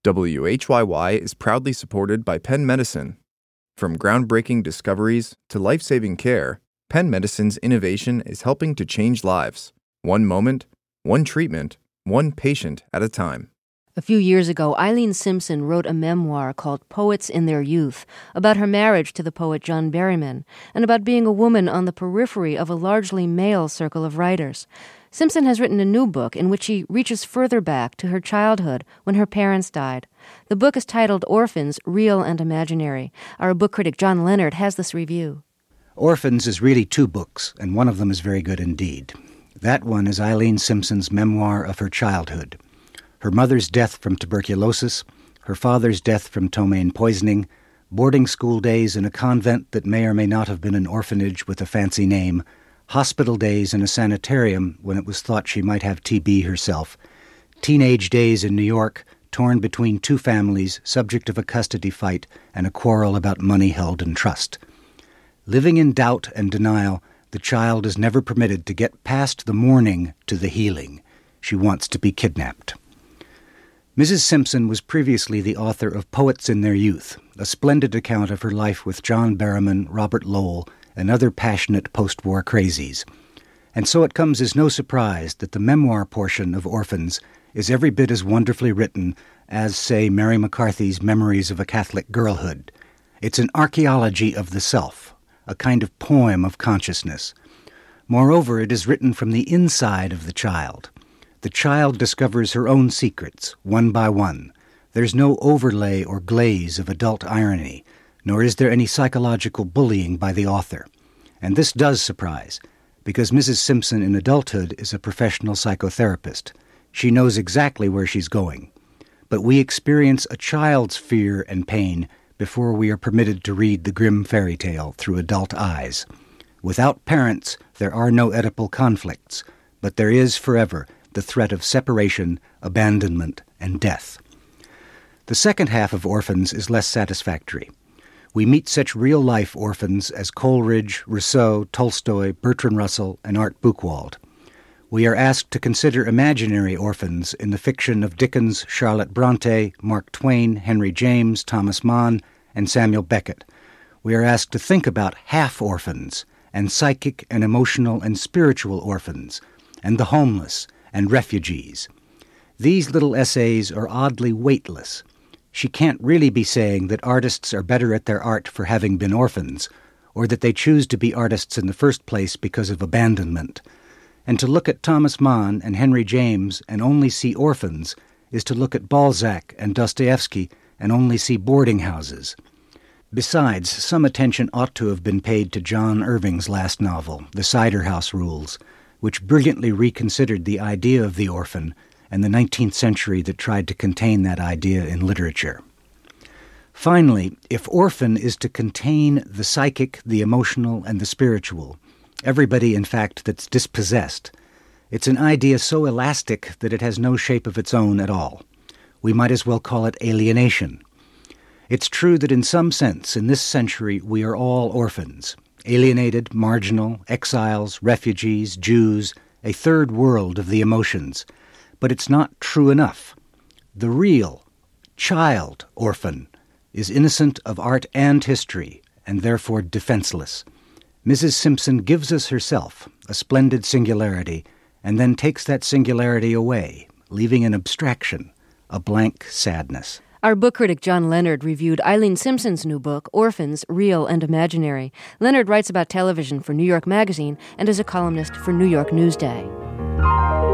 WHYY is proudly supported by Penn Medicine. From groundbreaking discoveries to life-saving care, Penn Medicine's innovation is helping to change lives. One moment, one treatment, one patient at a time. A few years ago, Eileen Simpson wrote a memoir called Poets in Their Youth about her marriage to the poet John Berryman and about being a woman on the periphery of a largely male circle of writers. Simpson has written a new book in which she reaches further back to her childhood when her parents died. The book is titled Orphans, Real and Imaginary. Our book critic John Leonard has this review. Orphans is really two books, and one of them is very good indeed. That one is Eileen Simpson's memoir of her childhood. Her mother's death from tuberculosis, her father's death from ptomaine poisoning, boarding school days in a convent that may or may not have been an orphanage with a fancy name, hospital days in a sanitarium when it was thought she might have TB herself, teenage days in New York, torn between two families, subject of a custody fight and a quarrel about money held in trust. Living in doubt and denial, the child is never permitted to get past the mourning to the healing. She wants to be kidnapped. Mrs. Simpson was previously the author of Poets in Their Youth, a splendid account of her life with John Berryman, Robert Lowell, and other passionate post-war crazies. And so it comes as no surprise that the memoir portion of Orphans is every bit as wonderfully written as, say, Mary McCarthy's Memories of a Catholic Girlhood. It's an archaeology of the self, a kind of poem of consciousness. Moreover, it is written from the inside of the child. The child discovers her own secrets, one by one. There's no overlay or glaze of adult irony, nor is there any psychological bullying by the author. And this does surprise, because Mrs. Simpson in adulthood is a professional psychotherapist. She knows exactly where she's going. But we experience a child's fear and pain before we are permitted to read the grim fairy tale through adult eyes. Without parents, there are no Oedipal conflicts, but there is forever the threat of separation, abandonment, and death. The second half of Orphans is less satisfactory. We meet such real-life orphans as Coleridge, Rousseau, Tolstoy, Bertrand Russell, and Art Buchwald. We are asked to consider imaginary orphans in the fiction of Dickens, Charlotte Bronte, Mark Twain, Henry James, Thomas Mann, and Samuel Beckett. We are asked to think about half-orphans and psychic and emotional and spiritual orphans, and the homeless and refugees. These little essays are oddly weightless. She can't really be saying that artists are better at their art for having been orphans, or that they choose to be artists in the first place because of abandonment. And to look at Thomas Mann and Henry James and only see orphans is to look at Balzac and Dostoevsky and only see boarding houses. Besides, some attention ought to have been paid to John Irving's last novel, The Cider House Rules, which brilliantly reconsidered the idea of the orphan and the 19th century that tried to contain that idea in literature. Finally, if orphan is to contain the psychic, the emotional, and the spiritual, everybody, in fact, that's dispossessed, it's an idea so elastic that it has no shape of its own at all. We might as well call it alienation. It's true that in some sense, in this century, we are all orphans. Alienated, marginal, exiles, refugees, Jews, a third world of the emotions. But it's not true enough. The real, child orphan is innocent of art and history, and therefore defenseless. Mrs. Simpson gives us herself, a splendid singularity, and then takes that singularity away, leaving an abstraction, a blank sadness. Our book critic John Leonard reviewed Eileen Simpson's new book, Orphans, Real and Imaginary. Leonard writes about television for New York Magazine and is a columnist for New York Newsday.